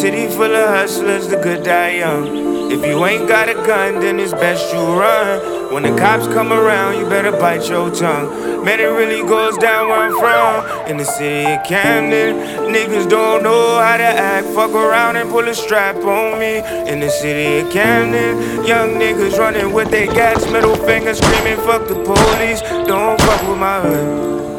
city full of hustlers, the good die young. If you ain't got a gun, then it's best you run. When the cops come around, you better bite your tongue. Man, it really goes down where I'm from. In the city of Camden, niggas don't know how to act. Fuck around and pull a strap on me. In the city of Camden, young niggas running with their gas, middle finger screaming, fuck the police. Don't fuck with my hood.